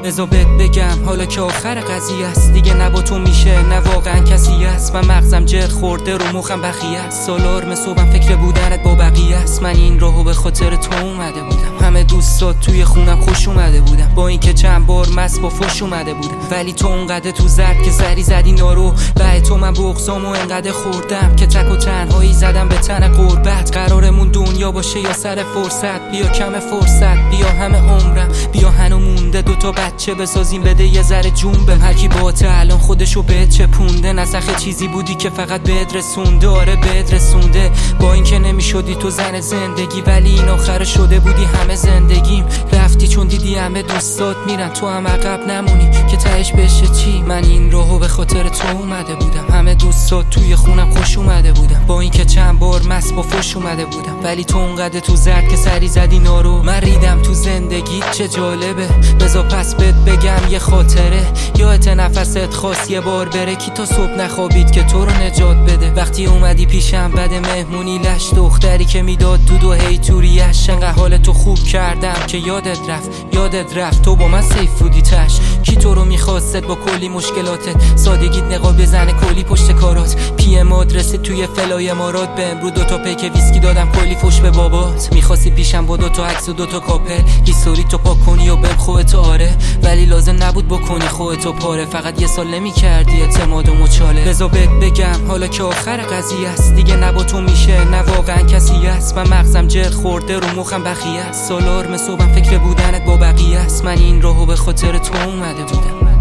بذار بهت بگم حالا که آخر قضیه است، دیگه نه با تو میشه نه واقعا کسی است. من مغزم جر خورده رو مخم بخیه است، سالار صبحم فکر بودنت با بقیه است. من این راهو به خاطر تو اومده بودم، همه دوستات توی خونم خوش اومده بودم، با اینکه چند بار مست با فش اومده بودم، ولی تو اونقدر تو زد که سری زدی نارو. به تو من بغضامو انقدر خوردم که تک و تنهایی زدم به تن غربت. قرارمون دنیا باشه یا سر فرصت، بیا کم فرصت، بیا همه عمرم، بیا هنو مونده دوتا بچه بسازیم، بده یه ذره جون بهم. هرکی باته الان خودشو بهت چپونده، نسخه چیزی بودی که فقط بهت رسونده. آره بهت رسونده، با اینکه نمیشدی تو زن زندگی، ولی این آخر شده بودی همه زندگیم. رفتی چون دیدی همه دوستات میرن، تو هم عقب نمونی که تهش بشه چی. من این راهو به خاطر تو اومده بودم، همه دوستات توی خونم خوش اومده بودم، با اینکه چند بار مست با فش اومده بودم، ولی تو اونقدر تو زد که سری زدی نارو. من ریدم تو زندگی چه جالبه، بذار پس بهت بگم یه خاطره. یادت نفست خواست یه بار بره، کی تا صبح نخوابید که تو رو نجات بده. وقتی اومدی پیشم بعد مهمونی لش، دختری که میداد دود و هی توریش، انقدر حال تو خوب کردم که یادت رفت تو با من سیف بودی تش. کی تو رو میخواست با کلی مشکلاتت، سادگیت نقاب بزنه کلی پشت کارات. پی ام آدرست توی فلای امارات، به امرو دوتا پیک ویسکی دادم کلی فش به بابات. میخواستی پیشم با دوتا عکس و دوتا کاپل، هیستوری تو پاک کنی و بهم خودت. آره ولی لازم نبود بکنی خودتو پاره، فقط یه سال نمیکردی اعتماد و مچاله. بذار بهت بگم حالا که آخر قضیه است، دیگه نه با تو میشه نه واقعا کسی است. من مغزم جر خورده رو مخم بخیه است، سالار صبحم فکر بودنت با بقیه است. من این راهو به خاطر تو اومده بودم.